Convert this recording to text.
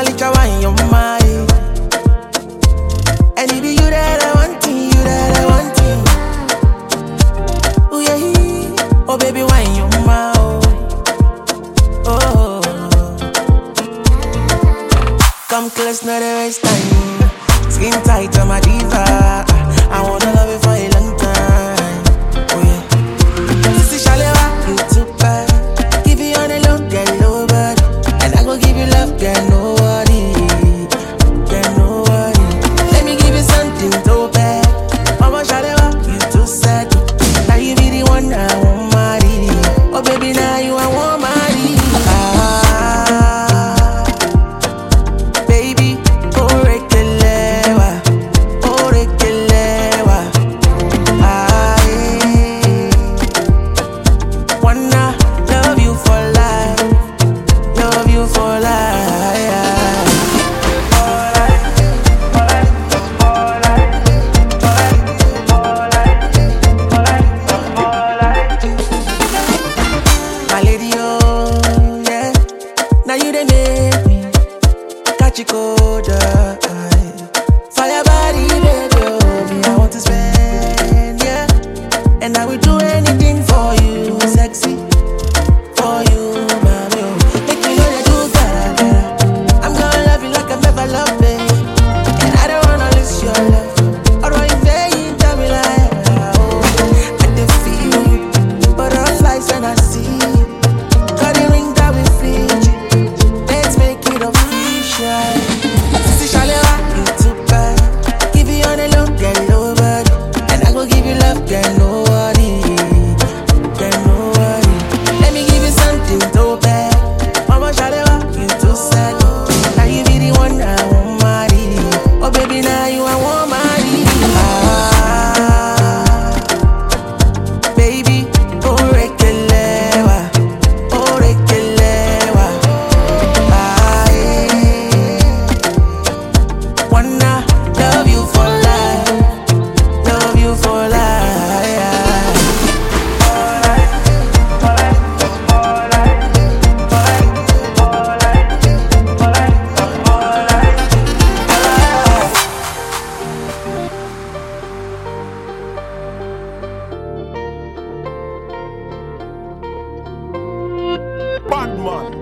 malicha wine, you're mine. And it be you that I want, you that I want. Oh yeah, oh baby, wine, you're mine. Oh, come close, not a waste time. Skin tight on my diva. I wanna love you for a long time. Oh yeah. Sissy Shalewa, you too bad. Give you on a low, get low body. And I go give you love, get no worry. Get no worry. Let me give you something so bad. Mama Shalewa, you too sad. Now you be the one I want marry. Oh baby, now you I want marry. Baby, oh rekelewa, oh rekelewa. Wanna love you for life, love you for life. My lady, oh yeah, now you they make me catch you cold, fire body, baby, oh, me I want to spend, yeah, and I will do anything for you, sexy, for you, mommy, oh, make you know that you gotta, I'm gonna love you like I've never loved, babe, and I don't wanna lose your love, or you say, tell me like, oh, I can feel you, butterflies when I see you, got the ring that we feel, let's make it official. Sissy Shalewa, you too bad. Give you on a low, get low body. And I go give you love, get no worry. Get no worry. Let me give you something so bad. Mama Shalewa, you too sad. Now you be the one I want marry. Oh baby, now you I want marry. Baby, oh rekelewa, oh rekelewa. Wanna love you for life, love you for life. Bad man.